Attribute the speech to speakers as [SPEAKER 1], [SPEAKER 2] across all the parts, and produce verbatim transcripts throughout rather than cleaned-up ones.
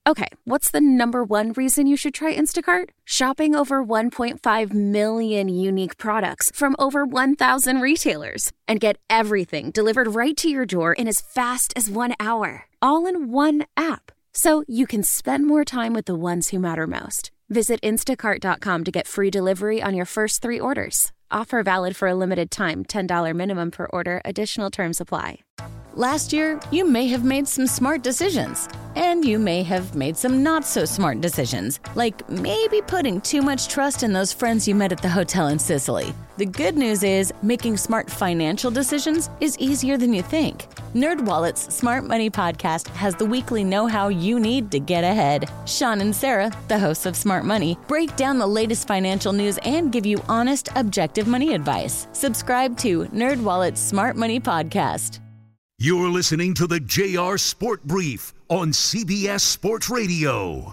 [SPEAKER 1] Okay, what's the number one reason you should try Instacart? Shopping over one point five million unique products from over one thousand retailers. And get everything delivered right to your door in as fast as one hour. All in one app. So you can spend more time with the ones who matter most. Visit instacart dot com to get free delivery on your first three orders. Offer valid for a limited time. ten dollars minimum per order. Additional terms apply.
[SPEAKER 2] Last year, you may have made some smart decisions. And you may have made some not so smart decisions, like maybe putting too much trust in those friends you met at the hotel in Sicily. The good news is making smart financial decisions is easier than you think. NerdWallet's Smart Money Podcast has the weekly know-how you need to get ahead. Sean and Sarah, the hosts of Smart Money, break down the latest financial news and give you honest, objective money advice. Subscribe to NerdWallet's Smart Money Podcast.
[SPEAKER 3] You're listening to the J R Sport Brief on C B S Sports Radio.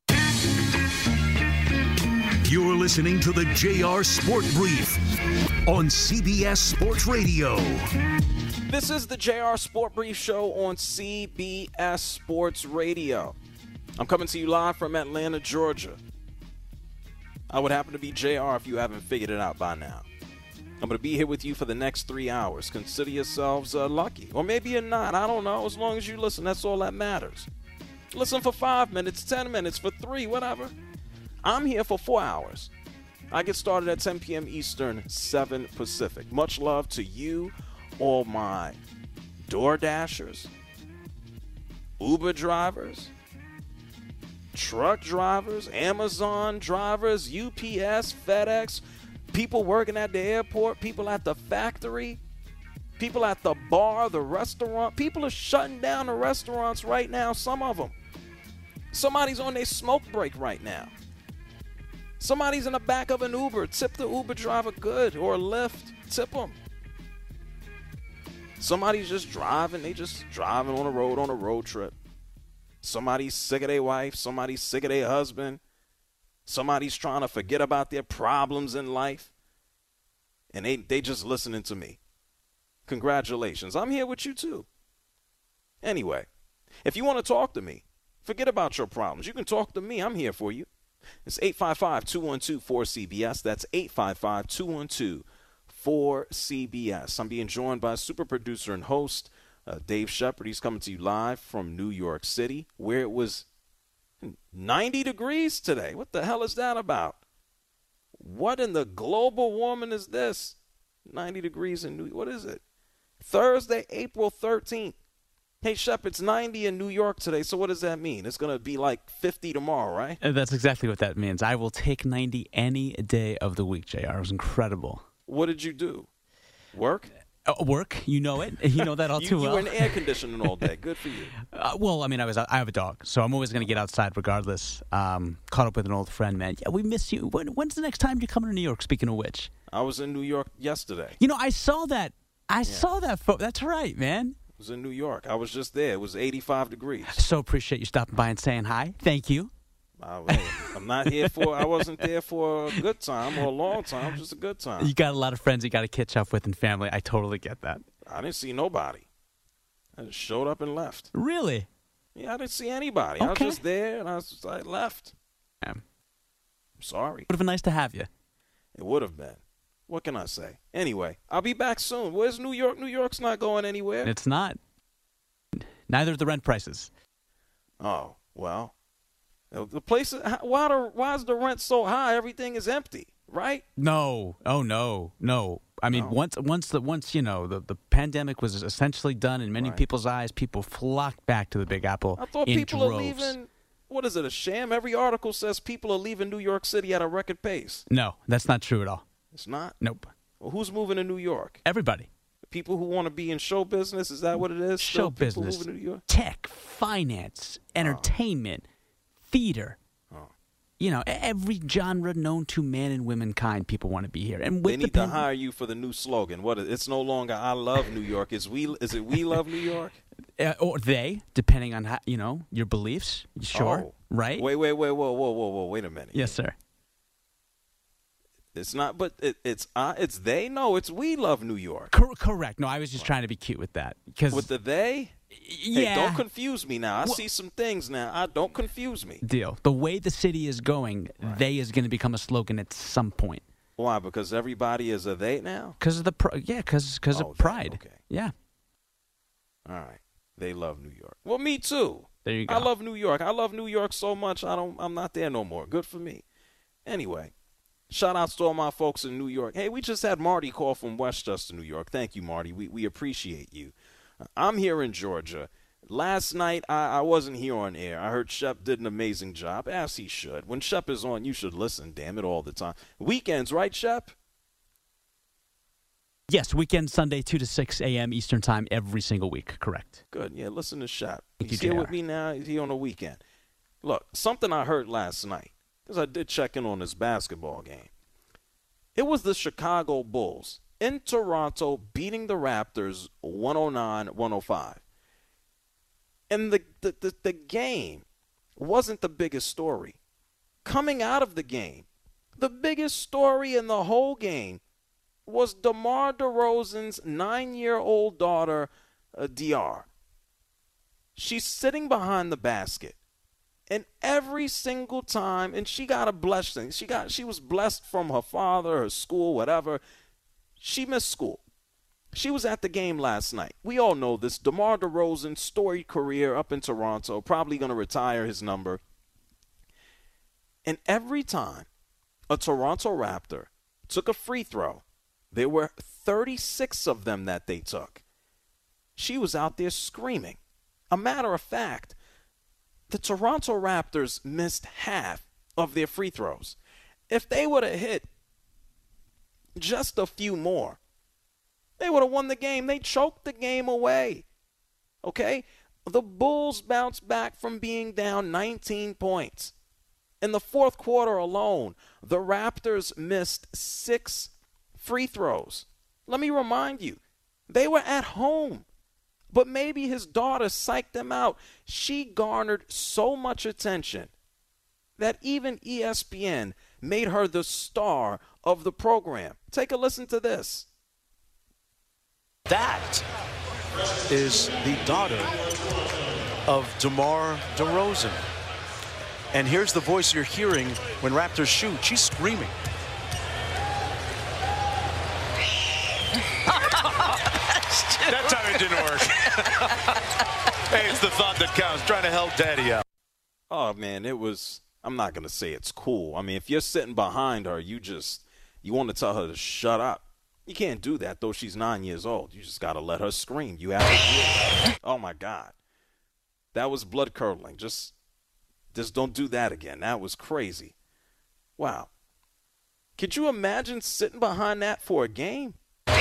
[SPEAKER 3] You're listening to the J R Sport Brief on C B S Sports Radio.
[SPEAKER 4] This is the J R Sport Brief Show on C B S Sports Radio. I'm coming to you live from Atlanta, Georgia. I would happen to be J R if you haven't figured it out by now. I'm going to be here with you for the next three hours. Consider yourselves uh, lucky. Or maybe you're not. I don't know. As long as you listen, that's all that matters. Listen for five minutes, ten minutes, for three, whatever. I'm here for four hours. I get started at ten p.m. Eastern, seven Pacific. Much love to you, all my Door Dashers, Uber drivers, truck drivers, Amazon drivers, U P S, FedEx, people working at the airport, people at the factory, people at the bar, the restaurant. People are shutting down the restaurants right now, some of them. Somebody's on their smoke break right now. Somebody's in the back of an Uber. Tip the Uber driver good, or a Lyft. Tip them. Somebody's just driving. They just driving on the road on a road trip. Somebody's sick of their wife. Somebody's sick of their husband. Somebody's trying to forget about their problems in life, and they they just listening to me. Congratulations. I'm here with you too. Anyway, if you want to talk to me, forget about your problems. You can talk to me. I'm here for you. It's eight five five, two one two, four C B S. That's eight five five, two one two, four C B S. I'm being joined by super producer and host uh, Dave Shepard. He's coming to you live from New York City, where it was ninety degrees today. What the hell is that about? What in the global warming is this? ninety degrees in New York. What is it? Thursday, April thirteenth. Hey, Shep, it's ninety in New York today, so what does that mean? It's going to be like fifty tomorrow, right?
[SPEAKER 5] That's exactly what that means. I will take ninety any day of the week, J R. It was incredible.
[SPEAKER 4] What did you do? Work?
[SPEAKER 5] Uh, work, you know it. You know that all
[SPEAKER 4] you,
[SPEAKER 5] too
[SPEAKER 4] you
[SPEAKER 5] well.
[SPEAKER 4] were in air conditioning all day. Good for you.
[SPEAKER 5] Uh, well, I mean, I was. I have a dog, so I'm always going to get outside regardless. Um, caught up with an old friend, man. Yeah, we miss you. When, when's the next time you're coming to New York, speaking of which?
[SPEAKER 4] I was in New York yesterday.
[SPEAKER 5] You know, I saw that. I yeah. saw that. Fo- That's right, man.
[SPEAKER 4] I was in New York. I was just there. It was eighty-five degrees.
[SPEAKER 5] So appreciate you stopping by and saying hi. Thank you.
[SPEAKER 4] I, I'm not here for, I wasn't there for a good time or a long time, just a good time.
[SPEAKER 5] You got a lot of friends you got to catch up with and family. I totally get that.
[SPEAKER 4] I didn't see nobody. I just showed up and left.
[SPEAKER 5] Really?
[SPEAKER 4] Yeah, I didn't see anybody.
[SPEAKER 5] Okay.
[SPEAKER 4] I was just there and I, was just, I left.
[SPEAKER 5] Yeah.
[SPEAKER 4] I'm sorry.
[SPEAKER 5] Would have been nice to have you.
[SPEAKER 4] It would have been. What can I say? Anyway, I'll be back soon. Where's New York? New York's not going anywhere.
[SPEAKER 5] It's not. Neither are the rent prices.
[SPEAKER 4] Oh, well. The place, why, the, why is the rent so high? Everything is empty, right?
[SPEAKER 5] No. Oh, no. No. I mean,
[SPEAKER 4] no.
[SPEAKER 5] once, once, the, once you know, the, the pandemic was essentially done in many
[SPEAKER 4] right.
[SPEAKER 5] people's eyes, people flocked back to the Big Apple
[SPEAKER 4] I thought
[SPEAKER 5] in
[SPEAKER 4] people
[SPEAKER 5] droves.
[SPEAKER 4] are leaving, what is it, a sham? Every article says people are leaving New York City at a record pace.
[SPEAKER 5] No, that's not true at all.
[SPEAKER 4] It's not?
[SPEAKER 5] Nope.
[SPEAKER 4] Well, who's moving to New York?
[SPEAKER 5] Everybody.
[SPEAKER 4] People who want to be in show business, is that what it is?
[SPEAKER 5] Show
[SPEAKER 4] Still
[SPEAKER 5] business,
[SPEAKER 4] moving to New York?
[SPEAKER 5] tech, finance, entertainment, oh. theater.
[SPEAKER 4] Oh.
[SPEAKER 5] You know, every genre known to man and womankind, people want to be here. And with
[SPEAKER 4] they need
[SPEAKER 5] the
[SPEAKER 4] to
[SPEAKER 5] pen-
[SPEAKER 4] hire you for the new slogan. What? It's no longer "I love New York." Is we? Is it "We love New York"?
[SPEAKER 5] Uh, or they, depending on how, you know, your beliefs. Sure,
[SPEAKER 4] oh.
[SPEAKER 5] right?
[SPEAKER 4] Wait, wait, wait, whoa, whoa, whoa, whoa! Wait a minute.
[SPEAKER 5] Yes, sir.
[SPEAKER 4] It's not, but it, it's uh, it's they. No, it's "We love New York."
[SPEAKER 5] Cor- correct. No, I was just trying to be cute with that because
[SPEAKER 4] with the they.
[SPEAKER 5] Yeah.
[SPEAKER 4] Hey, don't confuse me now. I
[SPEAKER 5] Well,
[SPEAKER 4] see some things now. I don't confuse me.
[SPEAKER 5] Deal. The way the city is going, right. They is going to become a slogan at some point.
[SPEAKER 4] Why? Because everybody is a they now?
[SPEAKER 5] Because of the pr- yeah, because because
[SPEAKER 4] oh,
[SPEAKER 5] of pride.
[SPEAKER 4] That, okay.
[SPEAKER 5] Yeah.
[SPEAKER 4] All right. They love New York. Well, me too.
[SPEAKER 5] There you go.
[SPEAKER 4] I love New York. I love New York so much. I don't. I'm not there no more. Good for me. Anyway, shout outs to all my folks in New York. Hey, we just had Marty call from Westchester, New York. Thank you, Marty. We we appreciate you. I'm here in Georgia. Last night, I, I wasn't here on air. I heard Shep did an amazing job, as he should. When Shep is on, you should listen, damn it, all the time. Weekends, right, Shep?
[SPEAKER 5] Yes, weekend Sunday, two to six a.m. Eastern Time every single week. Correct.
[SPEAKER 4] Good. Yeah, listen to Shep.
[SPEAKER 5] Thank
[SPEAKER 4] He's
[SPEAKER 5] you,
[SPEAKER 4] here
[SPEAKER 5] J R.
[SPEAKER 4] with me now. He's here on the weekend. Look, something I heard last night, because I did check in on this basketball game. It was the Chicago Bulls in Toronto beating the Raptors one oh nine one oh five. And the, the, the, the game wasn't the biggest story. Coming out of the game, the biggest story in the whole game was DeMar DeRozan's nine-year-old daughter, uh, D R. She's sitting behind the basket. And every single time, and she got a blessing. She got, she was blessed from her father, her school, whatever. She missed school. She was at the game last night. We all know this. DeMar DeRozan, storied career up in Toronto, probably going to retire his number. And every time a Toronto Raptor took a free throw, there were thirty-six of them that they took, she was out there screaming. A matter of fact, the Toronto Raptors missed half of their free throws. If they would have hit just a few more, they would have won the game. They choked the game away. Okay? The Bulls bounced back from being down nineteen points. In the fourth quarter alone, the Raptors missed six free throws. Let me remind you, they were at home. But maybe his daughter psyched them out. She garnered so much attention that even E S P N made her the star of the program. Take a listen to this.
[SPEAKER 6] That is the daughter of DeMar DeRozan. And here's the voice you're hearing when Raptors shoot. She's screaming.
[SPEAKER 7] That time it didn't work. Hey, it's the thought that counts. Trying to help daddy out.
[SPEAKER 4] Oh, man, it was – I'm not going to say it's cool. I mean, if you're sitting behind her, you just – you want to tell her to shut up. You can't do that, though she's nine years old. You just got to let her scream. You have to do it. Oh, my God. That was blood-curdling. Just, just don't do that again. That was crazy. Wow. Could you imagine sitting behind that for a game?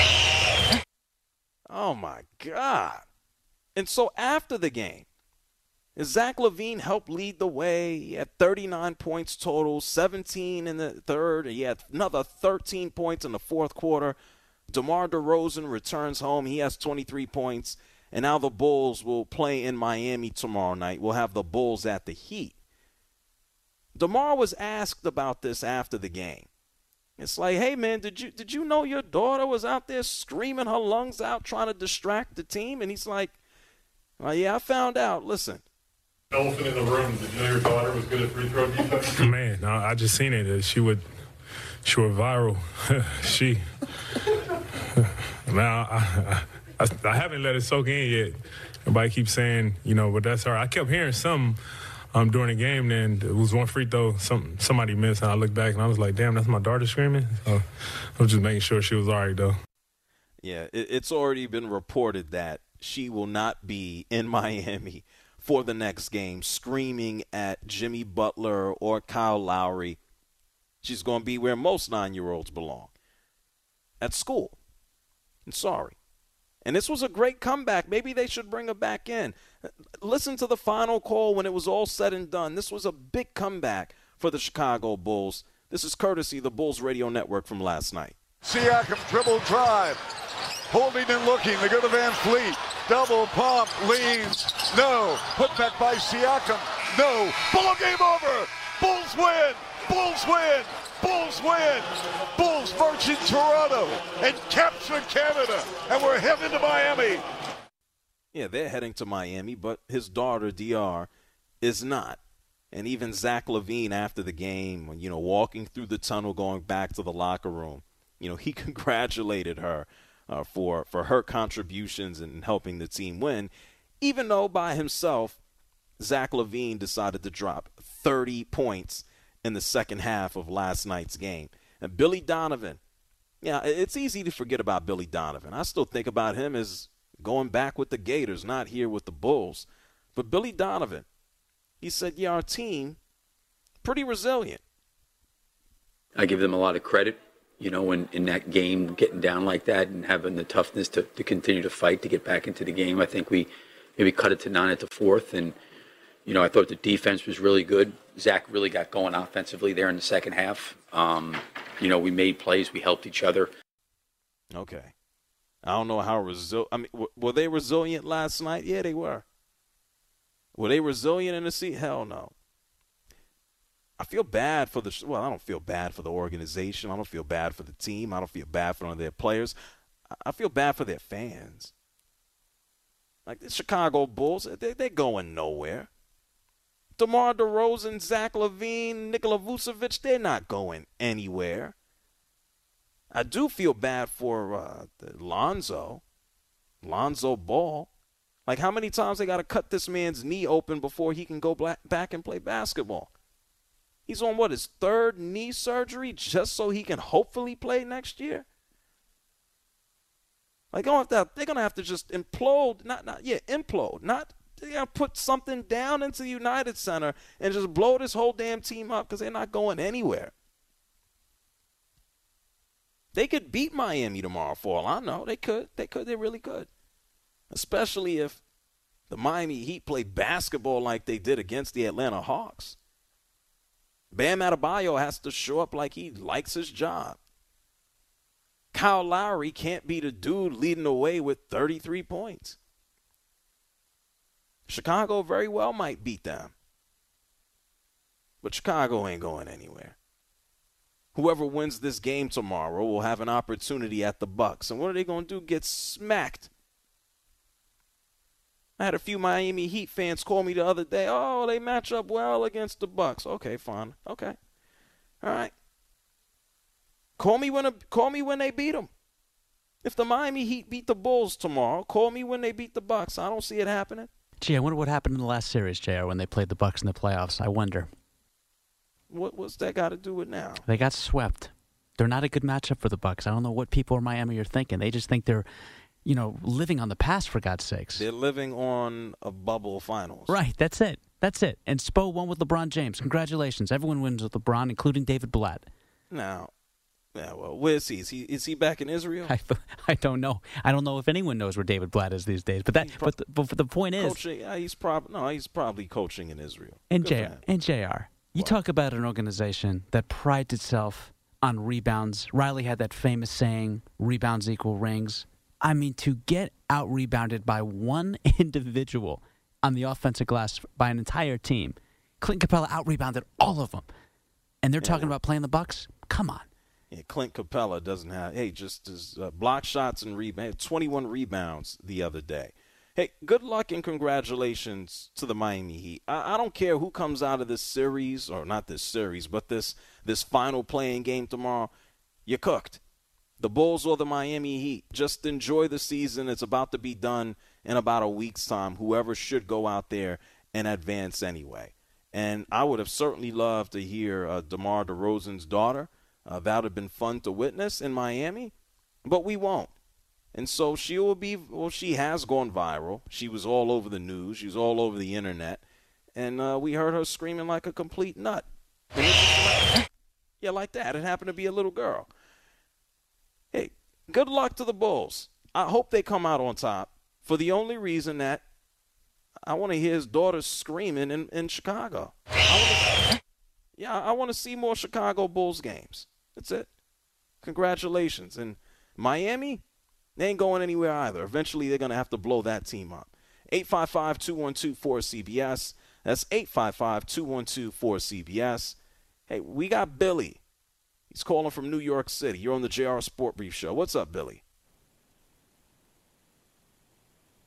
[SPEAKER 4] Oh, my God. And so after the game, Zach LaVine helped lead the way. He had thirty-nine points total, seventeen in the third. He had another thirteen points in the fourth quarter. DeMar DeRozan returns home. He has twenty-three points. And now the Bulls will play in Miami tomorrow night. We'll have the Bulls at the Heat. DeMar was asked about this after the game. It's like, hey, man, did you did you know your daughter was out there screaming her lungs out trying to distract the team? And he's like, well, yeah, I found out. Listen.
[SPEAKER 8] Elephant in the room. Did you know your daughter was good at free throw defense?
[SPEAKER 9] Man, no, I just seen it. She would, she went viral. she, now I, I, I haven't let it soak in yet. Everybody keeps saying, you know, but that's her. I kept hearing something um, during the game. Then it was one free throw, some somebody missed, and I looked back and I was like, damn, that's my daughter screaming. So I was just making sure she was all right though.
[SPEAKER 4] Yeah, it, it's already been reported that she will not be in Miami for the next game, screaming at Jimmy Butler or Kyle Lowry. She's going to be where most nine-year-olds belong, at school. I'm sorry. And this was a great comeback. Maybe they should bring her back in. Listen to the final call when it was all said and done. This was a big comeback for the Chicago Bulls. This is courtesy of the Bulls Radio Network from last night.
[SPEAKER 10] Siakam dribble drive. Holding and looking. They go to Van Fleet. Double pump. Leans. No. Put back by Siakam. No. Ball game over. Bulls win. Bulls win. Bulls win. Bulls march in Toronto and capture Canada. And we're heading to Miami.
[SPEAKER 4] Yeah, they're heading to Miami, but his daughter, D R, is not. And even Zach LaVine after the game, you know, walking through the tunnel going back to the locker room, you know, he congratulated her uh, for, for her contributions in helping the team win, even though by himself, Zach LaVine decided to drop thirty points in the second half of last night's game. And Billy Donovan, yeah, it's easy to forget about Billy Donovan. I still think about him as going back with the Gators, not here with the Bulls. But Billy Donovan, he said, yeah, our team, pretty resilient.
[SPEAKER 11] I give them a lot of credit, you know, in, in that game, getting down like that and having the toughness to, to continue to fight to get back into the game. I think we maybe cut it to nine at the fourth. And, you know, I thought the defense was really good. Zach really got going offensively there in the second half. Um, you know, we made plays. We helped each other.
[SPEAKER 4] Okay. I don't know how resilient. I mean, w- were they resilient last night? Yeah, they were. Were they resilient in the seat? Hell no. I feel bad for the – well, I don't feel bad for the organization. I don't feel bad for the team. I don't feel bad for none of their players. I feel bad for their fans. Like the Chicago Bulls, they, they're going nowhere. DeMar DeRozan, Zach LaVine, Nikola Vucevic, they're not going anywhere. I do feel bad for uh, Lonzo, Lonzo Ball. Like, how many times they got to cut this man's knee open before he can go black, back and play basketball? He's on, what, his third knee surgery just so he can hopefully play next year? Like, they're going to have to just implode, not, not, yeah, implode, not, they got to put something down into the United Center and just blow this whole damn team up because they're not going anywhere. They could beat Miami tomorrow for all I know. They could. They could. They really could. Especially if the Miami Heat play basketball like they did against the Atlanta Hawks. Bam Adebayo has to show up like he likes his job. Kyle Lowry can't be the dude leading the way with thirty-three points. Chicago very well might beat them. But Chicago ain't going anywhere. Whoever wins this game tomorrow will have an opportunity at the Bucks. And what are they going to do? Get smacked. I had a few Miami Heat fans call me the other day. Oh, they match up well against the Bucks. Okay, fine. Okay. All right. Call me when a, call me when they beat them. If the Miami Heat beat the Bulls tomorrow, call me when they beat the Bucks. I don't see it happening.
[SPEAKER 5] Gee, I wonder what happened in the last series, J R, when they played the Bucks in the playoffs. I wonder.
[SPEAKER 4] What what's that got to do with now?
[SPEAKER 5] They got swept. They're not a good matchup for the Bucks. I don't know what people in Miami are thinking. They just think they're, you know, living on the past, for God's sakes.
[SPEAKER 4] They're living on a bubble finals.
[SPEAKER 5] Right, that's it. That's it. And Spo won with LeBron James. Congratulations. Everyone wins with LeBron, including David Blatt.
[SPEAKER 4] Now, yeah, well, where is he? Is he is he back in Israel?
[SPEAKER 5] I, I don't know. I don't know if anyone knows where David Blatt is these days. But that pro- but, the, but the point is,
[SPEAKER 4] coaching, yeah, he's probably no, he's probably coaching in Israel.
[SPEAKER 5] And J R, and J R, you what? Talk about an organization that prides itself on rebounds. Riley had that famous saying, "Rebounds equal rings." I mean, to get out rebounded by one individual on the offensive glass by an entire team, Clint Capella out rebounded all of them, and they're yeah, talking well, about playing the Bucks. Come on.
[SPEAKER 4] Yeah, Clint Capella doesn't have, hey, just his uh, block shots and rebounds, twenty-one rebounds the other day. Hey, good luck and congratulations to the Miami Heat. I, I don't care who comes out of this series, or not this series, but this this final playing game tomorrow. You're cooked. The Bulls or the Miami Heat. Just enjoy the season. It's about to be done in about a week's time. Whoever should go out there and advance anyway. And I would have certainly loved to hear uh, DeMar DeRozan's daughter. Uh, that would have been fun to witness in Miami, but we won't. And so she will be, well, she has gone viral. She was all over the news. She was all over the internet. And uh, we heard her screaming like a complete nut. Like, yeah, like that. It happened to be a little girl. Hey, good luck to the Bulls. I hope they come out on top for the only reason that I want to hear his daughter screaming in, in Chicago. I wanna, yeah, I want to see more Chicago Bulls games. That's it. Congratulations. And Miami, they ain't going anywhere either. Eventually, they're going to have to blow that team up. eight five five, two one two, four C B S. That's eight five five, two one two, four C B S. Hey, we got Billy. He's calling from New York City. You're on the J R Sport Brief Show. What's up, Billy?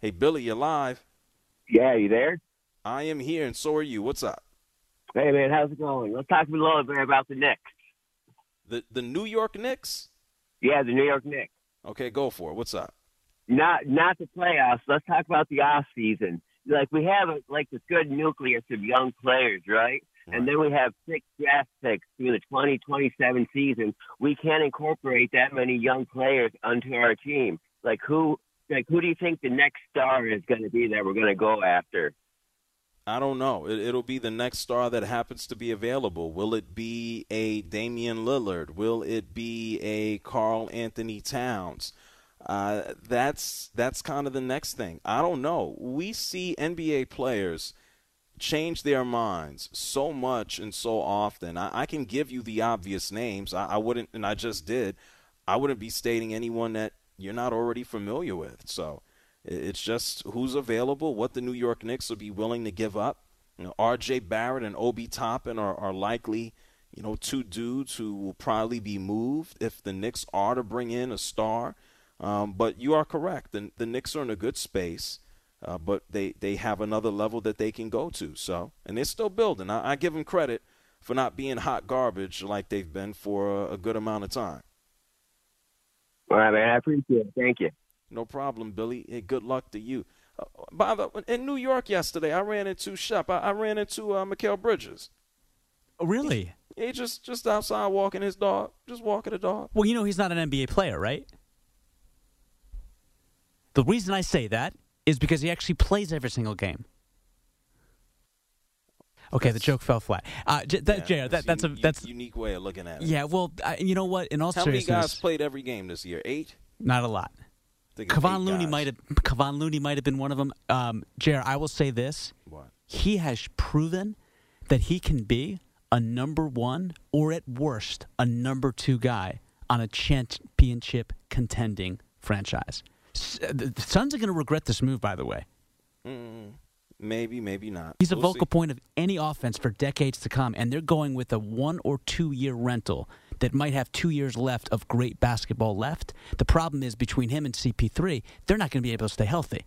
[SPEAKER 4] Hey, Billy, you're live.
[SPEAKER 12] Yeah, you there?
[SPEAKER 4] I am here, and so are you. What's up?
[SPEAKER 12] Hey, man, how's it going? Let's talk a little bit about the Knicks.
[SPEAKER 4] The the New York Knicks?
[SPEAKER 12] Yeah, the New York Knicks.
[SPEAKER 4] Okay, go for it. What's up?
[SPEAKER 12] Not not the playoffs. Let's talk about the off season. Like, we have, a, like, this good nucleus of young players, right? right? And then we have six draft picks through the twenty twenty-seven season. We can't incorporate that many young players onto our team. Like, who like who do you think the next star is going to be that we're going to go after?
[SPEAKER 4] I don't know. It, it'll be the next star that happens to be available. Will it be a Damian Lillard? Will it be a Karl Anthony Towns? Uh, that's that's kind of the next thing. I don't know. We see N B A players change their minds so much and so often. I, I can give you the obvious names. I, I wouldn't, and I just did. I wouldn't be stating anyone that you're not already familiar with. So it's just who's available, what the New York Knicks will be willing to give up. You know, R J Barrett and Obi Toppin are, are likely, you know, two dudes who will probably be moved if the Knicks are to bring in a star. Um, but you are correct. The, the Knicks are in a good space, uh, but they, they have another level that they can go to. So, and they're still building. I, I give them credit for not being hot garbage like they've been for a, a good amount of time.
[SPEAKER 12] All right, man. I appreciate it. Thank you.
[SPEAKER 4] No problem, Billy. Hey, good luck to you. Uh, by the in New York yesterday, I ran into Shep. I, I ran into uh, Mikal Bridges.
[SPEAKER 5] Oh, really?
[SPEAKER 4] He, he just just outside walking his dog, just walking the dog.
[SPEAKER 5] Well, you know he's not an N B A player, right? The reason I say that is because he actually plays every single game. Okay, that's, the joke fell flat. Uh, j- that, yeah, J R, that, that's a that's
[SPEAKER 4] a unique way of looking at it.
[SPEAKER 5] Yeah, well, I, you know what? In all
[SPEAKER 4] How
[SPEAKER 5] seriousness,
[SPEAKER 4] many guys played every game this year? Eight?
[SPEAKER 5] Not a lot. Kevon Looney might have Kevon Looney might have been one of them. Um, J R, I will say this:
[SPEAKER 4] what?
[SPEAKER 5] He has proven that he can be a number one or at worst a number two guy on a championship contending franchise. The Suns are going to regret this move, by the way.
[SPEAKER 4] Mm, maybe, maybe not.
[SPEAKER 5] He's a
[SPEAKER 4] we'll
[SPEAKER 5] vocal
[SPEAKER 4] see.
[SPEAKER 5] point of any offense for decades to come, and they're going with a one- or two-year rental that might have two years left of great basketball left. The problem is between him and C P three, they're not going to be able to stay healthy.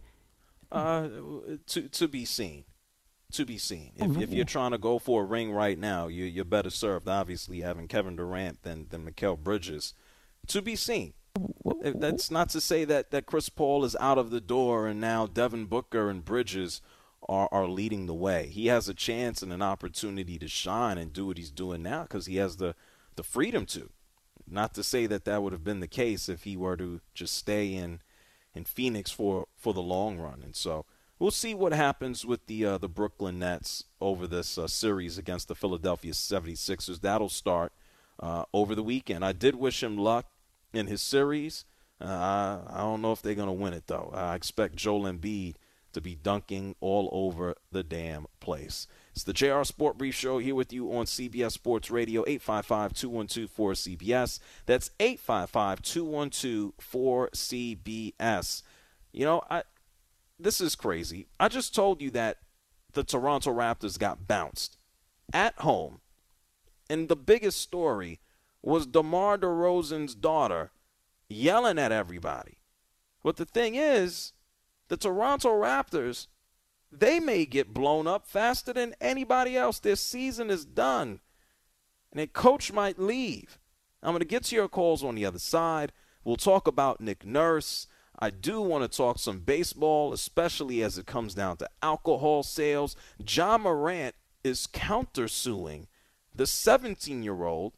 [SPEAKER 4] Uh, to to be seen. To be seen. If, if you're trying to go for a ring right now, you, you're better served, obviously, having Kevin Durant than, than Mikal Bridges. To be seen. That's not to say that, that Chris Paul is out of the door and now Devin Booker and Bridges are, are leading the way. He has a chance and an opportunity to shine and do what he's doing now because he has the, the freedom to. Not to say that that would have been the case if he were to just stay in, in Phoenix for, for the long run. And so we'll see what happens with the uh, the Brooklyn Nets over this uh, series against the Philadelphia seventy-sixers. That'll start uh, over the weekend. I did wish him luck in his series. Uh, I don't know if they're going to win it, though. I expect Joel Embiid to be dunking all over the damn place. It's the J R Sport Brief Show here with you on C B S Sports Radio, eight five five, two one two, four C B S. That's eight five five, two one two, four C B S. You know, I this is crazy. I just told you that the Toronto Raptors got bounced at home. And the biggest story was DeMar DeRozan's daughter yelling at everybody. But the thing is, the Toronto Raptors, they may get blown up faster than anybody else. Their season is done. And their coach might leave. I'm going to get to your calls on the other side. We'll talk about Nick Nurse. I do want to talk some baseball, especially as it comes down to alcohol sales. Ja Morant is countersuing the seventeen-year-old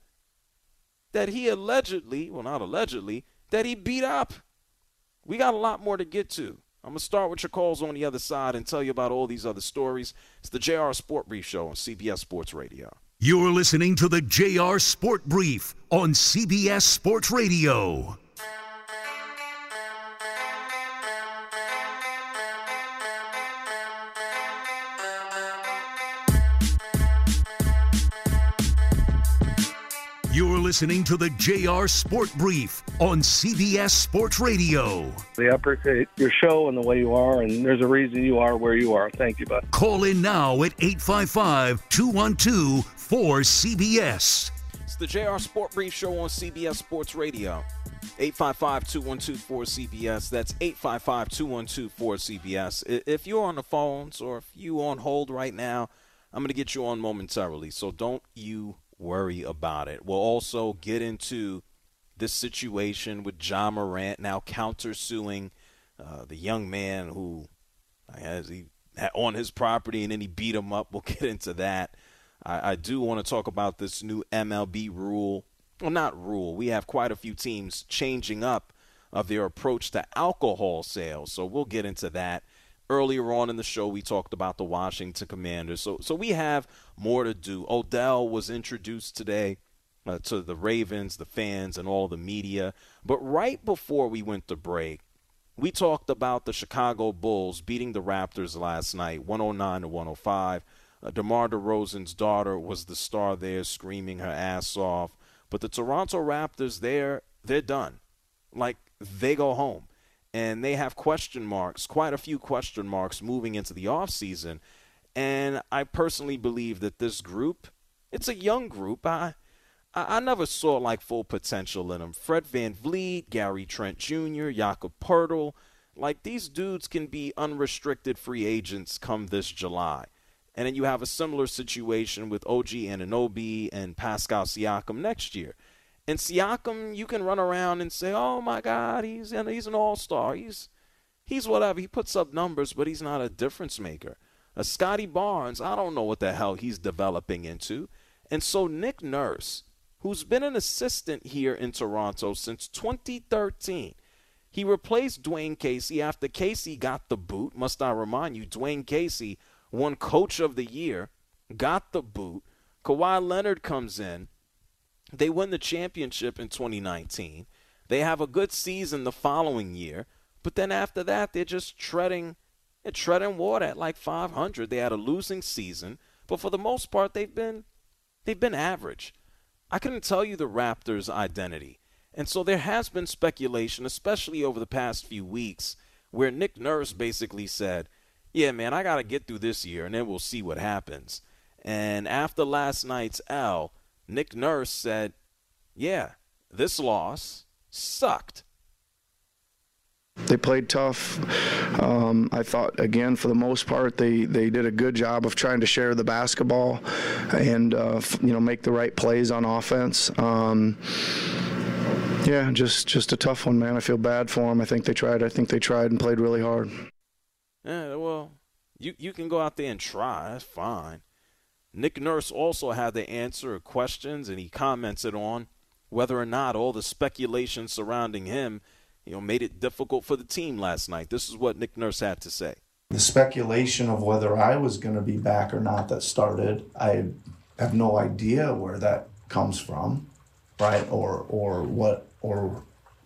[SPEAKER 4] that he allegedly, well, not allegedly, that he beat up. We got a lot more to get to. I'm going to start with your calls on the other side and tell you about all these other stories. It's the J R Sport Brief Show on C B S Sports Radio.
[SPEAKER 3] You're listening to the J R Sport Brief on C B S Sports Radio. You're listening to the J R Sport Brief on C B S Sports Radio.
[SPEAKER 13] I appreciate your show and the way you are, and there's a reason you are where you are. Thank you, bud.
[SPEAKER 3] Call in now at eight five five, two one two, four C B S.
[SPEAKER 4] It's the J R Sport Brief Show on C B S Sports Radio. eight five five, two one two, four C B S. That's eight five five, two one two, four C B S. If you're on the phones or if you on hold right now, I'm going to get you on momentarily, so don't you worry about it. We'll also get into this situation with Ja Morant now countersuing uh, the young man who has he on his property and then he beat him up. We'll get into that. I, I do want to talk about this new M L B rule. Well, not rule. We have quite a few teams changing up of their approach to alcohol sales, so we'll get into that. Earlier on in the show, we talked about the Washington Commanders, so so we have more to do. Odell was introduced today uh, to the Ravens, the fans, and all the media. But right before we went to break, we talked about the Chicago Bulls beating the Raptors last night, one oh nine to one oh five. Uh, DeMar DeRozan's daughter was the star there, screaming her ass off. But the Toronto Raptors, they're, they're done. Like, they go home. And they have question marks, quite a few question marks moving into the offseason. And I personally believe that this group, it's a young group. I I, I never saw, like, full potential in them. Fred VanVleet, Gary Trent Junior, Jakob Poeltl. Like, these dudes can be unrestricted free agents come this July. And then you have a similar situation with O G Anunoby and Pascal Siakam next year. And Siakam, you can run around and say, oh, my God, he's an, he's an all-star. He's he's whatever. He puts up numbers, but he's not a difference maker. Uh, Scotty Barnes, I don't know what the hell he's developing into. And so Nick Nurse, who's been an assistant here in Toronto since twenty thirteen, he replaced Dwayne Casey after Casey got the boot. Must I remind you, Dwayne Casey won Coach of the Year, got the boot. Kawhi Leonard comes in. They win the championship in twenty nineteen. They have a good season the following year. But then after that, they're just treading, they're treading water at like five hundred. They had a losing season. But for the most part, they've been, they've been average. I couldn't tell you the Raptors' identity. And so there has been speculation, especially over the past few weeks, where Nick Nurse basically said, yeah, man, I got to get through this year, and then we'll see what happens. And after last night's L, Nick Nurse said, yeah, this loss sucked.
[SPEAKER 14] They played tough. Um, I thought, again, for the most part, they, they did a good job of trying to share the basketball and, uh, you know, make the right plays on offense. Um, yeah, just just a tough one, man. I feel bad for them. I think they tried. I think they tried and played really hard.
[SPEAKER 4] Yeah, well, you, you can go out there and try. That's fine. Nick Nurse also had to answer questions, and he commented on whether or not all the speculation surrounding him, you know, made it difficult for the team last night. This is what Nick Nurse had to say.
[SPEAKER 15] The speculation of whether I was going to be back or not that started, I have no idea where that comes from, right? Or or what or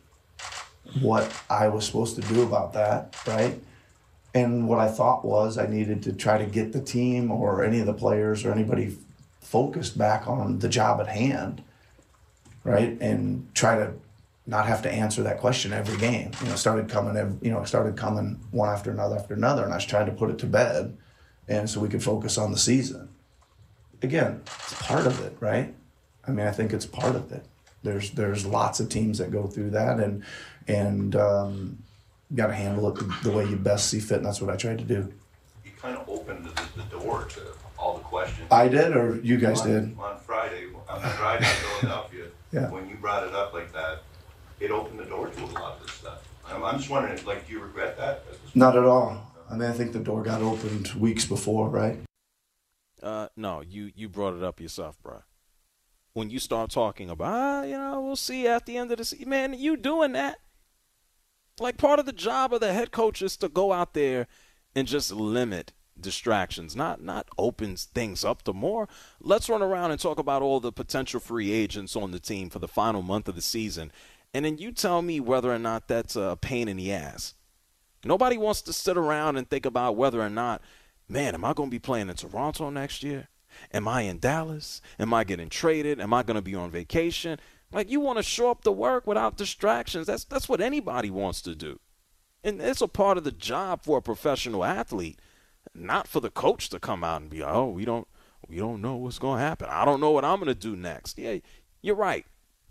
[SPEAKER 15] what I was supposed to do about that, right? And what I thought was I needed to try to get the team or any of the players or anybody focused back on the job at hand, right? And try to not have to answer that question every game. You know, started coming, every, you know, started coming one after another after another, and I was trying to put it to bed, and so we could focus on the season. Again, it's part of it, right? I mean, I think it's part of it. There's there's lots of teams that go through that, and and. Um, You got to handle it the, the way you best see fit, and that's what I tried to do.
[SPEAKER 16] You kind of opened the, the door to all the questions.
[SPEAKER 15] I did, or you guys
[SPEAKER 16] on,
[SPEAKER 15] did?
[SPEAKER 16] On Friday, on Friday in Philadelphia,
[SPEAKER 15] yeah.
[SPEAKER 16] When you brought it up like that, it opened the door to a lot of this stuff. I'm, I'm just wondering, like, do you regret that?
[SPEAKER 15] Not at all. I mean, I think the door got opened weeks before, right?
[SPEAKER 4] Uh, no, you, you brought it up yourself, bro. When you start talking about, ah, you know, we'll see at the end of the season. Man, you doing that. Like, part of the job of the head coach is to go out there and just limit distractions, not not open things up to more. Let's run around and talk about all the potential free agents on the team for the final month of the season. And then you tell me whether or not that's a pain in the ass. Nobody wants to sit around and think about whether or not, man, am I going to be playing in Toronto next year? Am I in Dallas? Am I getting traded? Am I going to be on vacation? Like, you want to show up to work without distractions. That's that's what anybody wants to do. And it's a part of the job for a professional athlete, not for the coach to come out and be, oh, we don't we don't know what's going to happen. I don't know what I'm going to do next. Yeah, you're right.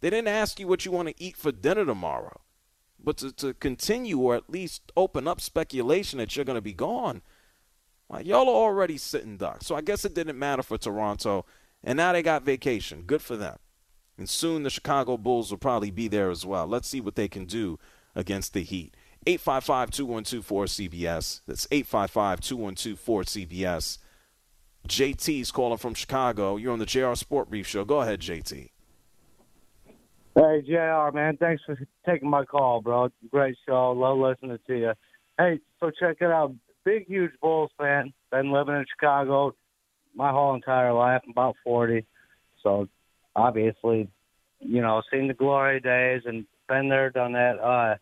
[SPEAKER 4] They didn't ask you what you want to eat for dinner tomorrow. But to, to continue or at least open up speculation that you're going to be gone, like, y'all are already sitting ducks. So I guess it didn't matter for Toronto. And now they got vacation. Good for them. And soon the Chicago Bulls will probably be there as well. Let's see what they can do against the Heat. eight five five, two one two, four C B S. That's eight five five, two one two, four C B S. J T's calling from Chicago. You're on the J R Sport Brief Show. Go ahead, J T.
[SPEAKER 17] Hey, J R, man. Thanks for taking my call, bro. Great show. Love listening to you. Hey, so check it out. Big, huge Bulls fan. Been living in Chicago my whole entire life. I'm about forty. So, obviously, you know, seen the glory days and been there, done that. Uh,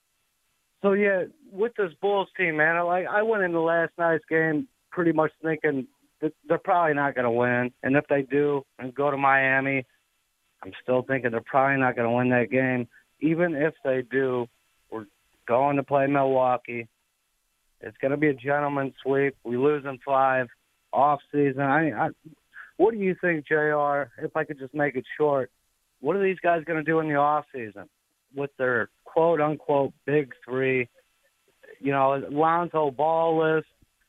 [SPEAKER 17] so, yeah, with this Bulls team, man, I, like, I went into last night's game pretty much thinking that they're probably not going to win. And if they do and go to Miami, I'm still thinking they're probably not going to win that game. Even if they do, we're going to play Milwaukee. It's going to be a gentleman's sweep. We lose in five. Off season. I, I, what do you think, J R? If I could just make it short, what are these guys going to do in the off season with their quote unquote big three? You know, Lonzo ballless,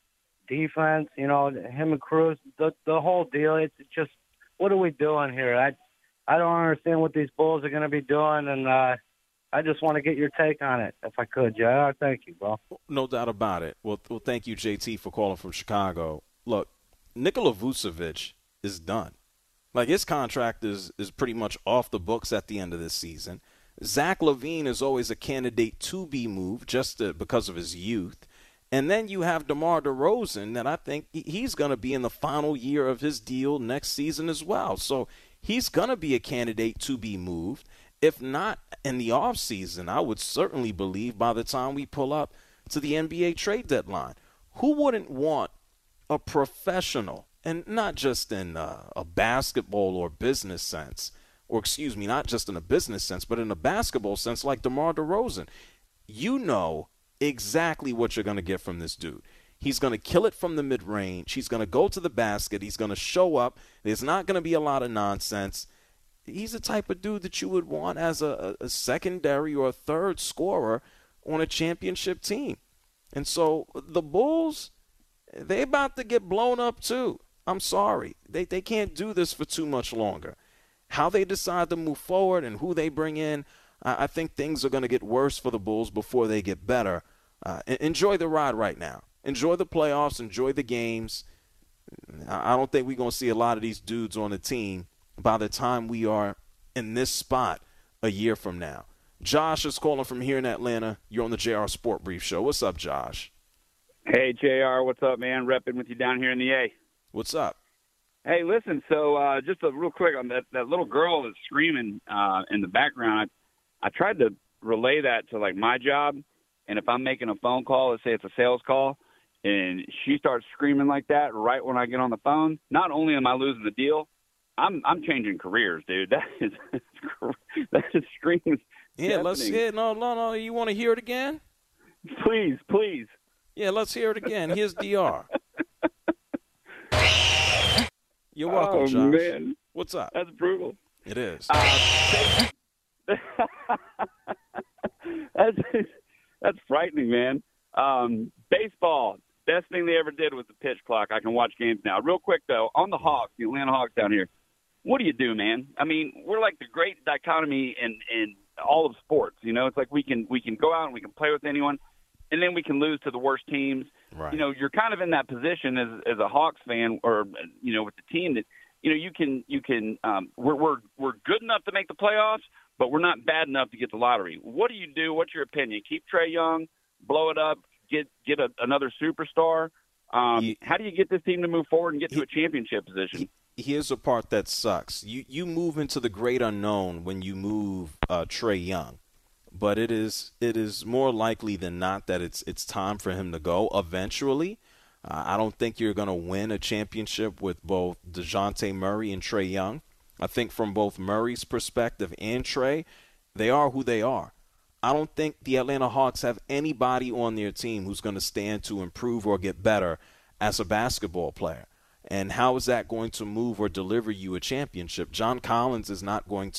[SPEAKER 17] defense. You know, him and Cruz, the the whole deal. It's just, what are we doing here? I I don't understand what these Bulls are going to be doing, and uh, I just want to get your take on it, if I could, J R. Thank you, bro.
[SPEAKER 4] No doubt about it. Well, well, thank you, J T, for calling from Chicago. Look, Nikola Vucevic is done. Like, his contract is, is pretty much off the books at the end of this season. Zach LaVine is always a candidate to be moved just to, because of his youth. And then you have DeMar DeRozan, that I think he's going to be in the final year of his deal next season as well. So he's going to be a candidate to be moved. If not in the offseason, I would certainly believe by the time we pull up to the N B A trade deadline. Who wouldn't want a professional, and not just in uh, a basketball or business sense, or excuse me, not just in a business sense, but in a basketball sense like DeMar DeRozan? You know exactly what you're going to get from this dude. He's going to kill it from the mid-range. He's going to go to the basket. He's going to show up. There's not going to be a lot of nonsense. He's the type of dude that you would want as a, a secondary or a third scorer on a championship team. And so the Bulls, they about to get blown up too. I'm sorry. They they can't do this for too much longer. How they decide to move forward and who they bring in, I, I think things are going to get worse for the Bulls before they get better. Uh, enjoy the ride right now. Enjoy the playoffs. Enjoy the games. I, I don't think we're going to see a lot of these dudes on the team by the time we are in this spot a year from now. Josh is calling from here in Atlanta. You're on the J R Sport Brief Show. What's up, Josh?
[SPEAKER 18] Hey, J R, what's up, man? Repping with you down here in the A.
[SPEAKER 4] What's up?
[SPEAKER 18] Hey, listen, so uh, just a real quick on that, that little girl that's screaming uh, in the background, I, I tried to relay that to, like, my job, and if I'm making a phone call, let's say it's a sales call, and she starts screaming like that right when I get on the phone, not only am I losing the deal, I'm I'm changing careers, dude. That is that is screaming.
[SPEAKER 4] Yeah, let's hear it. No, no, no. You want to hear it again?
[SPEAKER 18] Please, please.
[SPEAKER 4] Yeah, let's hear it again. Here's D R. You're welcome,
[SPEAKER 18] oh,
[SPEAKER 4] Josh.
[SPEAKER 18] Man.
[SPEAKER 4] What's up?
[SPEAKER 18] That's brutal.
[SPEAKER 4] It is.
[SPEAKER 18] Uh, that's, that's frightening, man. Um, baseball, best thing they ever did was the pitch clock. I can watch games now. Real quick, though, on the Hawks, the Atlanta Hawks down here, what do you do, man? I mean, we're like the great dichotomy in, in all of sports. You know, it's like we can we can go out and we can play with anyone, and then we can lose to the worst teams.
[SPEAKER 4] Right.
[SPEAKER 18] You know, you're kind of in that position as as a Hawks fan, or you know, with the team that you know you can you can um, we're we're we're good enough to make the playoffs, but we're not bad enough to get the lottery. What do you do? What's your opinion? Keep Trae Young, blow it up, get get a, another superstar. Um, he, how do you get this team to move forward and get he, to a championship position?
[SPEAKER 4] He, here's the part that sucks. You you move into the great unknown when you move uh, Trae Young. But it is it is more likely than not that it's it's time for him to go eventually. Uh, I don't think you're going to win a championship with both DeJounte Murray and Trae Young. I think from both Murray's perspective and Trae, they are who they are. I don't think the Atlanta Hawks have anybody on their team who's going to stand to improve or get better as a basketball player. And how is that going to move or deliver you a championship? John Collins is not going to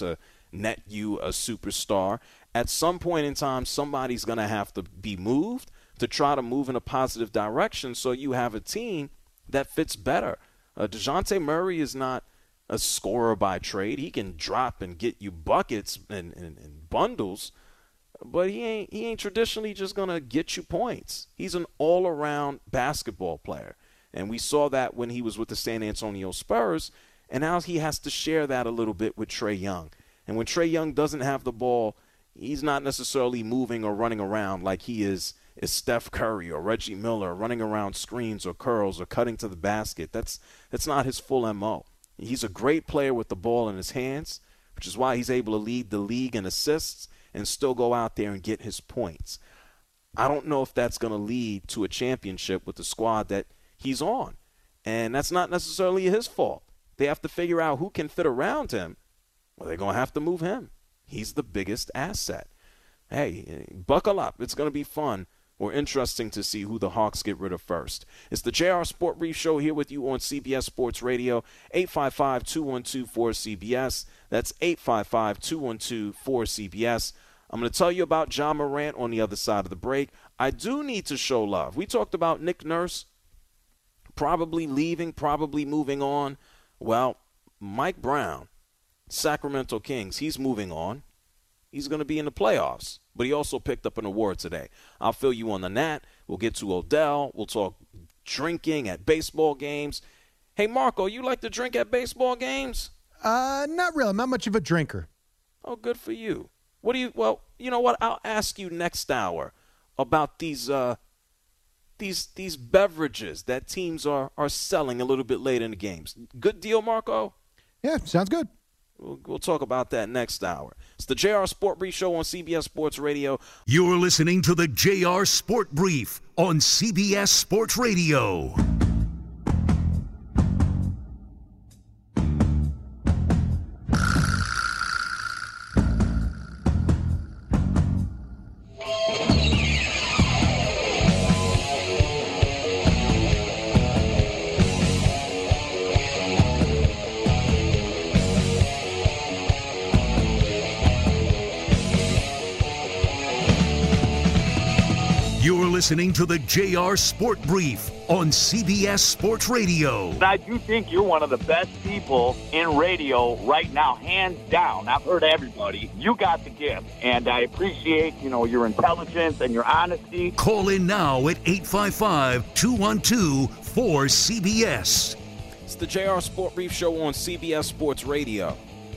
[SPEAKER 4] net you a superstar. At some point in time, somebody's going to have to be moved to try to move in a positive direction so you have a team that fits better. Uh, DeJounte Murray is not a scorer by trade. He can drop and get you buckets and, and, and bundles, but he ain't he ain't traditionally just going to get you points. He's an all-around basketball player, and we saw that when he was with the San Antonio Spurs, and now he has to share that a little bit with Trae Young. And when Trae Young doesn't have the ball, he's not necessarily moving or running around like he is is Steph Curry or Reggie Miller, running around screens or curls or cutting to the basket. That's that's not his full M O. He's a great player with the ball in his hands, which is why he's able to lead the league in assists and still go out there and get his points. I don't know if that's going to lead to a championship with the squad that he's on, and that's not necessarily his fault. They have to figure out who can fit around him. Well, they're going to have to move him. He's the biggest asset. Hey, buckle up. It's going to be fun or interesting to see who the Hawks get rid of first. It's the J R Sport Brief Show here with you on C B S Sports Radio, eight five five, two one two, four C B S. That's eight five five, two one two, four C B S. I'm going to tell you about Ja Morant on the other side of the break. I do need to show love. We talked about Nick Nurse probably leaving, probably moving on. Well, Mike Brown, Sacramento Kings, he's moving on. He's going to be in the playoffs, but he also picked up an award today. I'll fill you on the Nat. We'll get to Odell. We'll talk drinking at baseball games. Hey, Marco, you like to drink at baseball games?
[SPEAKER 19] Uh, not really. I'm not much of a drinker.
[SPEAKER 4] Oh, good for you. What do you? Well, you know what? I'll ask you next hour about these uh, these these beverages that teams are are selling a little bit later in the games. Good deal, Marco?
[SPEAKER 19] Yeah, sounds good.
[SPEAKER 4] We'll, we'll talk about that next hour. It's the J R Sport Brief Show on C B S Sports Radio.
[SPEAKER 3] You're listening to the J R Sport Brief on C B S Sports Radio. You're listening to the J R Sport Brief on C B S Sports Radio.
[SPEAKER 20] I do think you're one of the best people in radio right now, hands down. I've heard everybody. You got the gift, and I appreciate, you know, your intelligence and your honesty.
[SPEAKER 3] Call in now at eight five five, two one two, four C B S.
[SPEAKER 4] It's the J R Sport Brief Show on C B S Sports Radio.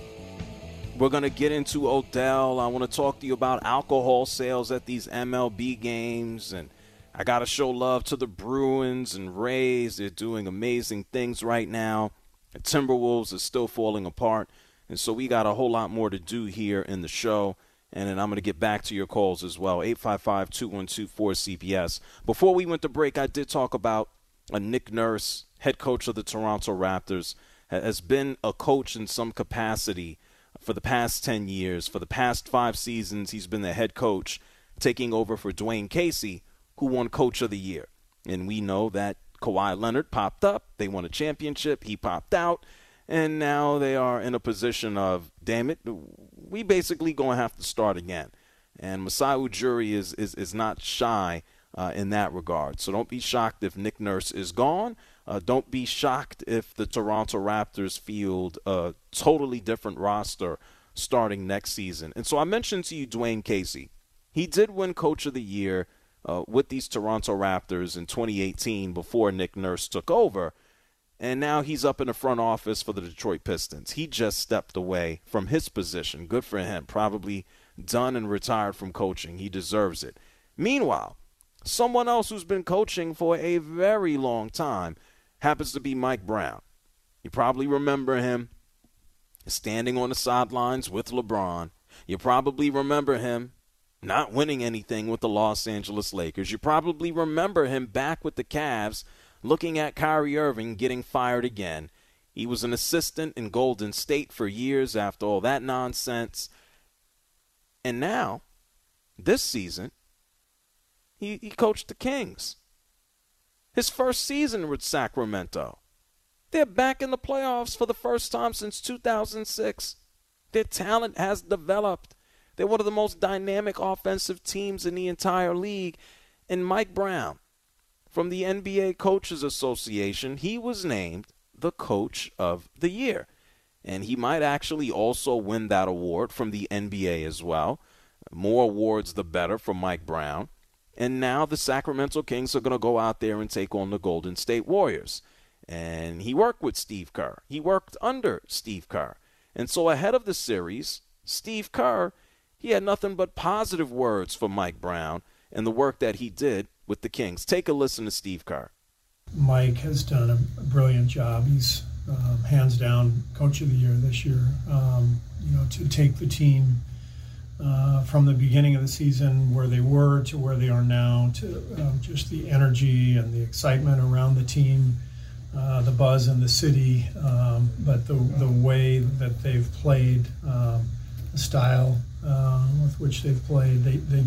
[SPEAKER 4] We're going to get into Odell. I want to talk to you about alcohol sales at these M L B games. And I got to show love to the Bruins and Rays. They're doing amazing things right now. The Timberwolves are still falling apart. And so we got a whole lot more to do here in the show. And then I'm going to get back to your calls as well, eight five five, two one two, four C B S. Before we went to break, I did talk about a Nick Nurse, head coach of the Toronto Raptors, has been a coach in some capacity for the past ten years. For the past five seasons, he's been the head coach, taking over for Dwayne Casey, who won Coach of the Year. And we know that Kawhi Leonard popped up. They won a championship. He popped out. And now they are in a position of, damn it, we basically going to have to start again. And Masai Ujiri is, is, is not shy uh, in that regard. So don't be shocked if Nick Nurse is gone. Uh, don't be shocked if the Toronto Raptors field a totally different roster starting next season. And so I mentioned to you Dwayne Casey. He did win Coach of the Year uh, with these Toronto Raptors in twenty eighteen before Nick Nurse took over. And now he's up in the front office for the Detroit Pistons. He just stepped away from his position. Good for him. Probably done and retired from coaching. He deserves it. Meanwhile, someone else who's been coaching for a very long time happens to be Mike Brown. You probably remember him standing on the sidelines with LeBron. You probably remember him not winning anything with the Los Angeles Lakers. You probably remember him back with the Cavs looking at Kyrie Irving getting fired again. He was an assistant in Golden State for years after all that nonsense. And now, this season, he, he coached the Kings. His first season with Sacramento. They're back in the playoffs for the first time since two thousand six. Their talent has developed. They're one of the most dynamic offensive teams in the entire league. And Mike Brown, from the N B A Coaches Association, he was named the Coach of the Year. And he might actually also win that award from the N B A as well. More awards, the better for Mike Brown. And now the Sacramento Kings are going to go out there and take on the Golden State Warriors. And he worked with Steve Kerr. He worked under Steve Kerr. And so ahead of the series, Steve Kerr, he had nothing but positive words for Mike Brown and the work that he did with the Kings. Take a listen to Steve Kerr.
[SPEAKER 21] Mike has done a brilliant job. He's um, hands down Coach of the Year this year. Um, you know, to take the team uh, from the beginning of the season where they were to where they are now, to um, just the energy and the excitement around the team, uh, the buzz in the city, um, but the the way that they've played, um, the style uh, with which they've played, they they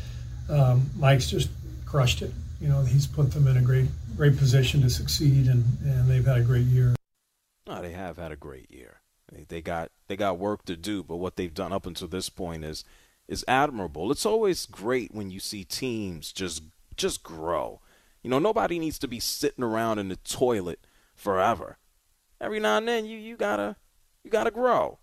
[SPEAKER 21] um, Mike's just crushed it. You know, he's put them in a great great position to succeed, and, and they've had a great year.
[SPEAKER 4] Oh, they have had a great year. They, they got they got work to do, but what they've done up until this point is is admirable. It's always great when you see teams just just grow. You know, nobody needs to be sitting around in the toilet forever. Every now and then, you you gotta you gotta grow.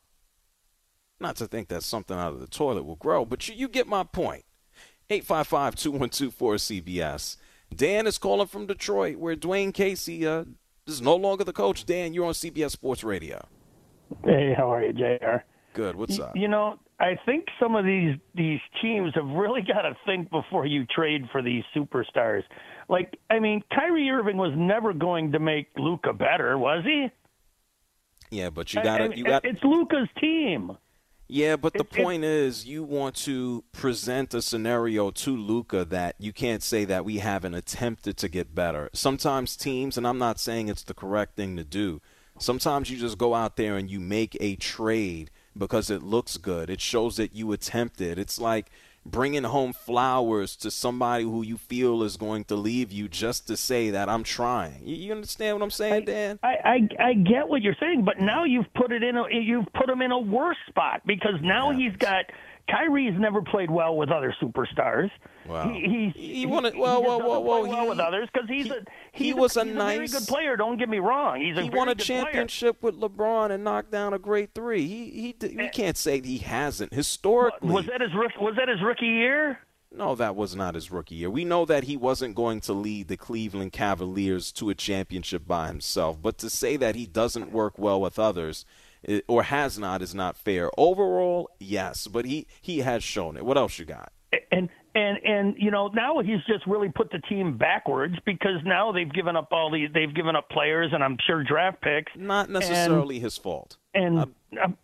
[SPEAKER 4] Not to think that something out of the toilet will grow, but you, you get my point. eight five five, two one two, four C B S. Dan is calling from Detroit, where Dwayne Casey uh, is no longer the coach. Dan, you're on C B S Sports Radio.
[SPEAKER 22] Hey, how are you, J R?
[SPEAKER 4] Good. What's up?
[SPEAKER 22] You know, I think some of these these teams have really got to think before you trade for these superstars. Like, I mean, Kyrie Irving was never going to make Luka better, was he?
[SPEAKER 4] Yeah, but you got you got
[SPEAKER 22] it's Luka's team.
[SPEAKER 4] Yeah, but the
[SPEAKER 22] It-
[SPEAKER 4] point is you want to present a scenario to Luka that you can't say that we haven't attempted to get better. Sometimes teams, and I'm not saying it's the correct thing to do, sometimes you just go out there and you make a trade because it looks good. It shows that you attempted. It's like bringing home flowers to somebody who you feel is going to leave you just to say that I'm trying. You, you understand what I'm saying, Dan?
[SPEAKER 22] I, I I get what you're saying, but now you've put it in a you've put him in a worse spot because now he's got Kyrie's never played well with other superstars.
[SPEAKER 4] Wow.
[SPEAKER 22] He
[SPEAKER 4] He
[SPEAKER 22] he,
[SPEAKER 4] wanted-
[SPEAKER 22] he
[SPEAKER 4] whoa,
[SPEAKER 22] just
[SPEAKER 4] whoa,
[SPEAKER 22] doesn't
[SPEAKER 4] whoa, whoa,
[SPEAKER 22] play well
[SPEAKER 4] he-
[SPEAKER 22] with others because he's
[SPEAKER 4] he-
[SPEAKER 22] a
[SPEAKER 4] he
[SPEAKER 22] he's
[SPEAKER 4] was a
[SPEAKER 22] he's a very
[SPEAKER 4] nice-
[SPEAKER 22] good player. Don't get me wrong. He's a
[SPEAKER 4] He
[SPEAKER 22] very
[SPEAKER 4] won a
[SPEAKER 22] good player.
[SPEAKER 4] championship with LeBron and knocked down a great three. He he did- we can't say he hasn't historically.
[SPEAKER 22] Was that his rook- was that his rookie year?
[SPEAKER 4] No, that was not his rookie year. We know that he wasn't going to lead the Cleveland Cavaliers to a championship by himself. But to say that he doesn't work well with others i- or has not is not fair. Overall, yes, but he, he has shown it. What else you got?
[SPEAKER 22] And and and you know now he's just really put the team backwards because now they've given up all these they've given up players and I'm sure draft picks.
[SPEAKER 4] Not necessarily his fault.
[SPEAKER 22] And
[SPEAKER 4] Um,
[SPEAKER 22] um,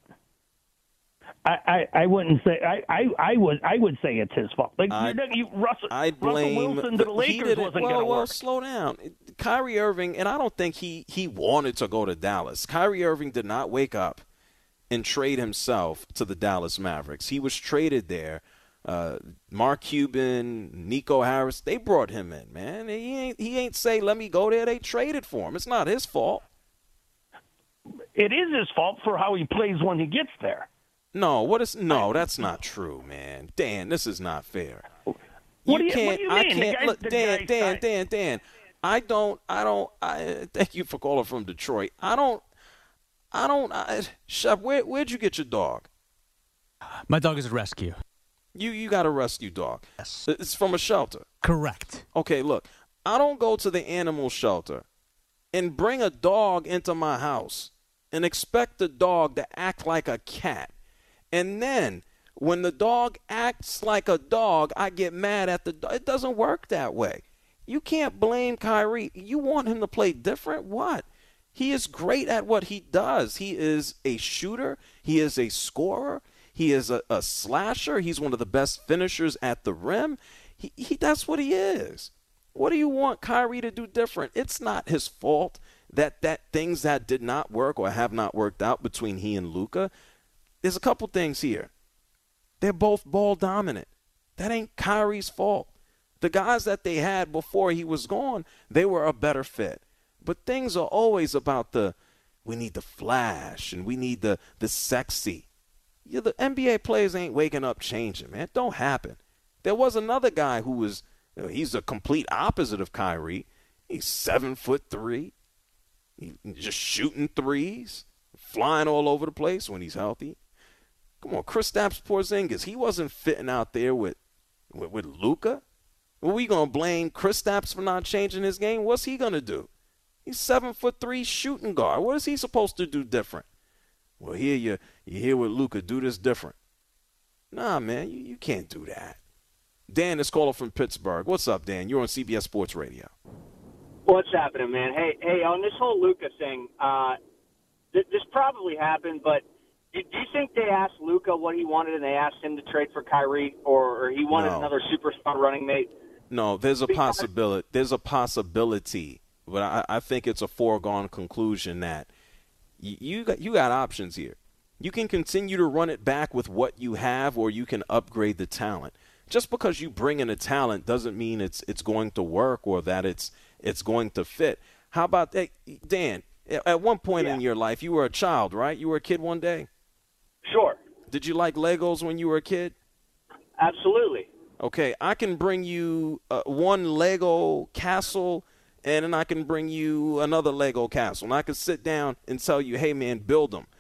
[SPEAKER 22] I, I I wouldn't say I, I, I would I would say it's his fault. Like
[SPEAKER 4] I-
[SPEAKER 22] you, you, Russell,
[SPEAKER 4] I blame
[SPEAKER 22] Russell Wilson to the
[SPEAKER 4] he
[SPEAKER 22] Lakers
[SPEAKER 4] didn't-
[SPEAKER 22] wasn't
[SPEAKER 4] well,
[SPEAKER 22] going to
[SPEAKER 4] well,
[SPEAKER 22] work.
[SPEAKER 4] slow down. Kyrie Irving, and I don't think he, he wanted to go to Dallas. Kyrie Irving did not wake up and trade himself to the Dallas Mavericks. He was traded there. Uh, Mark Cuban, Nico Harris, they brought him in, man. He ain't he ain't say let me go there. They traded for him. It's not his fault.
[SPEAKER 22] It is his fault for how he plays when he gets there.
[SPEAKER 4] No, what is no? That's not true, man. Dan, this is not fair.
[SPEAKER 22] What do you- what
[SPEAKER 4] can't.
[SPEAKER 22] do you
[SPEAKER 4] I
[SPEAKER 22] mean? The
[SPEAKER 4] can't.
[SPEAKER 22] guy-
[SPEAKER 4] Look,
[SPEAKER 22] the
[SPEAKER 4] Dan,
[SPEAKER 22] guy's
[SPEAKER 4] Dan,
[SPEAKER 22] fine.
[SPEAKER 4] Dan, Dan. I don't. I don't. I thank you for calling from Detroit. I don't. I don't. I, Shep, where where'd you get your dog?
[SPEAKER 5] My dog is a rescue.
[SPEAKER 4] You you got a rescue dog. Yes. It's from a shelter.
[SPEAKER 5] Correct.
[SPEAKER 4] Okay, look. I don't go to the animal shelter and bring a dog into my house and expect the dog to act like a cat. And then when the dog acts like a dog, I get mad at the dog. It doesn't work that way. You can't blame Kyrie. You want him to play different? What? He is great at what he does. He is a shooter. He is a scorer. He is a, a slasher. He's one of the best finishers at the rim. He, he that's what he is. What do you want Kyrie to do different? It's not his fault that that things that did not work or have not worked out between he and Luka. There's a couple things here. They're both ball dominant. That ain't Kyrie's fault. The guys that they had before he was gone, they were a better fit. But things are always about the, we need the flash and we need the the sexy. Yeah, the N B A players ain't waking up changing, man. It don't happen. There was another guy who was, you know, he's a complete opposite of Kyrie. He's seven foot three. He's just shooting threes, flying all over the place when he's healthy. Come on, Kristaps Porzingis. He wasn't fitting out there with with, with Luka. Are we gonna blame Kristaps for not changing his game? What's he gonna do? He's seven foot three shooting guard. What is he supposed to do different? Well, here you you hear with Luka, do this different. Nah, man, you, you can't do that. Dan is calling from Pittsburgh. What's up, Dan? You're on C B S Sports Radio.
[SPEAKER 1] What's happening, man? Hey, hey, on this whole Luka thing, uh, th- this probably happened, but do you think they asked Luka what he wanted and they asked him to trade for Kyrie, or, or he wanted
[SPEAKER 4] No.
[SPEAKER 1] another superstar running mate?
[SPEAKER 4] No, there's a possibility. There's a possibility, but I, I think it's a foregone conclusion that you, you got you got options here. You can continue to run it back with what you have, or you can upgrade the talent. Just because you bring in a talent doesn't mean it's it's going to work or that it's it's going to fit. How about that, Dan? At one point
[SPEAKER 1] Yeah.
[SPEAKER 4] in your life, you were a child, right? You were a kid one day.
[SPEAKER 1] Sure.
[SPEAKER 4] Did you like Legos when you were a kid?
[SPEAKER 1] Absolutely.
[SPEAKER 4] Okay, I can bring you uh, one Lego castle, and then I can bring you another Lego castle. And I can sit down and tell you, hey, man, build them.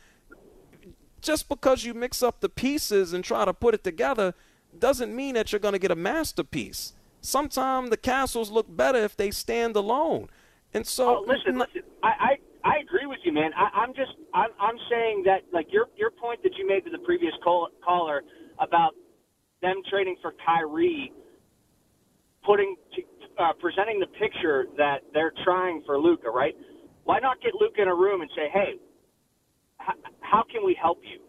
[SPEAKER 4] Just because you mix up the pieces and try to put it together doesn't mean that you're going to get a masterpiece. Sometimes the castles look better if they stand alone. And so,
[SPEAKER 1] Oh, listen, listen. I, I, I agree with you, man. I, I'm just I'm I'm saying that like your your point that you made to the previous call, caller about them trading for Kyrie, putting to, uh, presenting the picture that they're trying for Luka, right? Why not get Luka in a room and say, hey, h- how can we help you?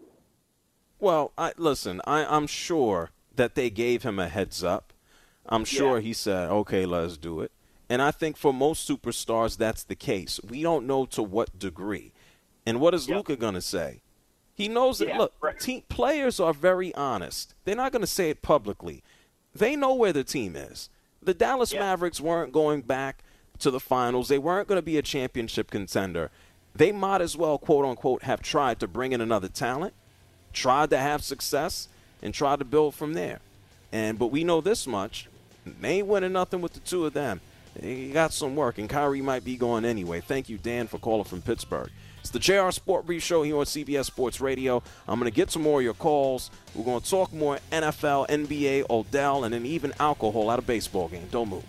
[SPEAKER 4] well, I, listen, I, I'm sure that they gave him a heads up. I'm sure
[SPEAKER 1] Yeah.
[SPEAKER 4] he said, okay, let's do it. And I think for most superstars, that's the case. We don't know to what degree. And what is Luka going to say? He knows that,
[SPEAKER 1] Yeah,
[SPEAKER 4] look,
[SPEAKER 1] right.
[SPEAKER 4] team, players are very honest. They're not going to say it publicly. They know where the team is. The Dallas Mavericks weren't going back to the finals. They weren't going to be a championship contender. They might as well, quote unquote, have tried to bring in another talent, tried to have success, and tried to build from there. And but we know this much. They ain't winning nothing with the two of them. They got some work, and Kyrie might be going anyway. Thank you, Dan, for calling from Pittsburgh. It's the J R Sport Brief Show here on C B S Sports Radio. I'm going to get some more of your calls. We're going to talk more N F L, N B A, Odell, and then even alcohol at a baseball game. Don't move.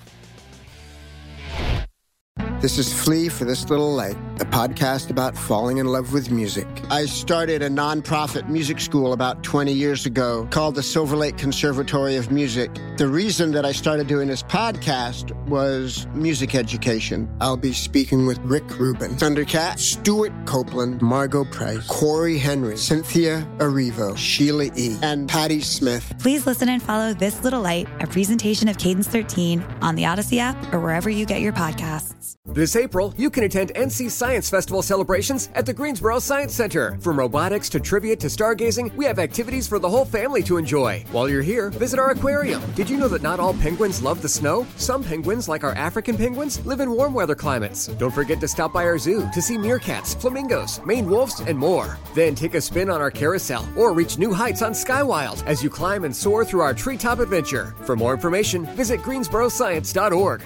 [SPEAKER 2] This is Flea for This Little Light, a podcast about falling in love with music. I started a nonprofit music school about twenty years ago called the Silver Lake Conservatory of Music. The reason that I started doing this podcast was music education. I'll be speaking with Rick Rubin, Thundercat, Stuart Copeland, Margot Price, Corey Henry, Cynthia Erivo, Sheila E., and Patty Smith.
[SPEAKER 23] Please listen and follow This Little Light, a presentation of Cadence thirteen on the Odyssey app or wherever you get your podcasts.
[SPEAKER 24] This April, you can attend N C Science Festival celebrations at the Greensboro Science Center. From robotics to trivia to stargazing, we have activities for the whole family to enjoy. While you're here, visit our aquarium. Did you know that not all penguins love the snow? Some penguins, like our African penguins, live in warm weather climates. Don't forget to stop by our zoo to see meerkats, flamingos, Maine wolves, and more. Then take a spin on our carousel or reach new heights on Skywild as you climb and soar through our treetop adventure. For more information, visit greensboro science dot org.